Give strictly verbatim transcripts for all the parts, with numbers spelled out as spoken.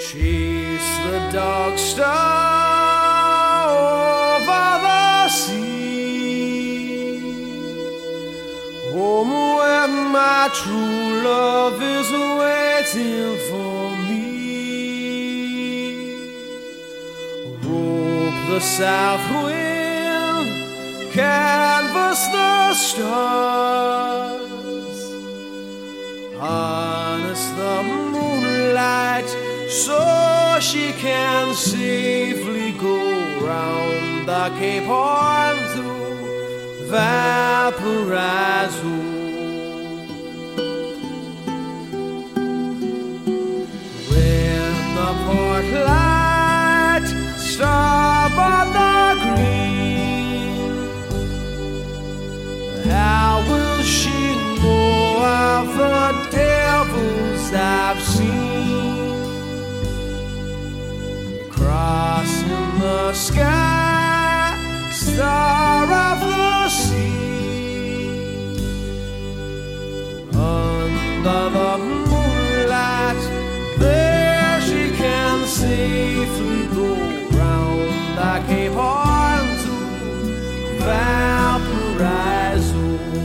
Chase the dark star over the sea, home where my true love is waiting for me. Rope the south wind, canvas the stars, harness the moonlight so she can safely go round the Cape Horn to Valparaiso. When the port light starboard the green, how will she know of the devils I've seen? Crossing the sky, star of the sea, under the moonlight, there she can safely go round the Cape Horn to Valparaiso.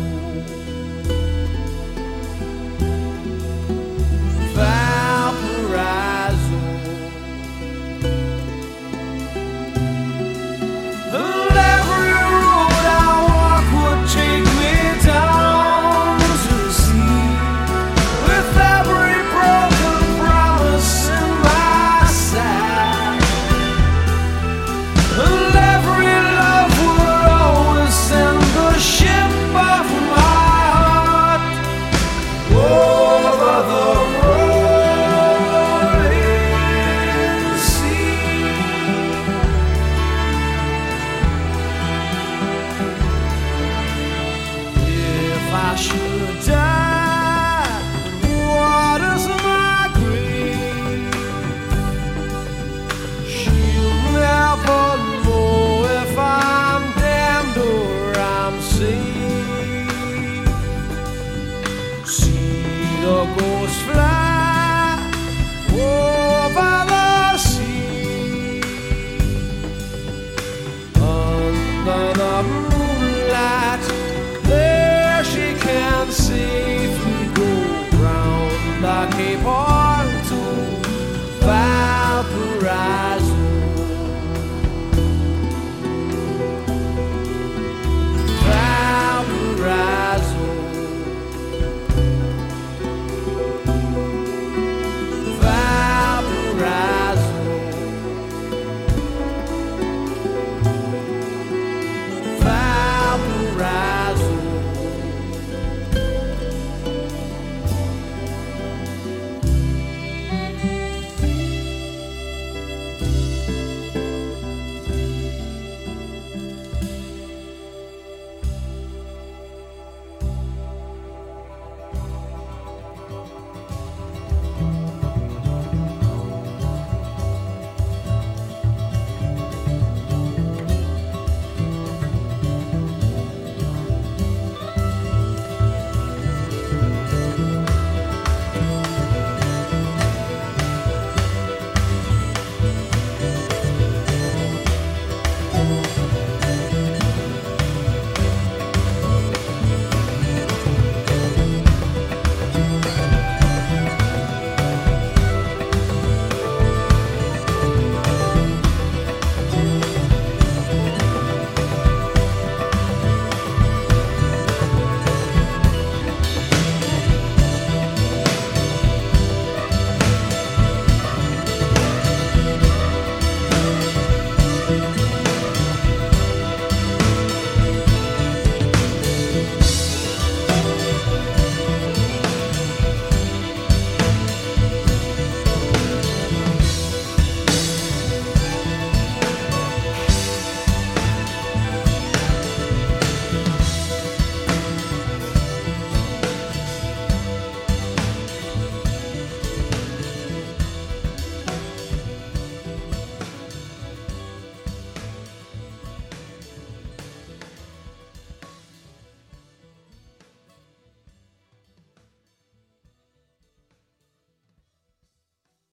I should die, what is my grief? She'll never know if I'm damned or I'm safe. See the ghost fly over the sea, under the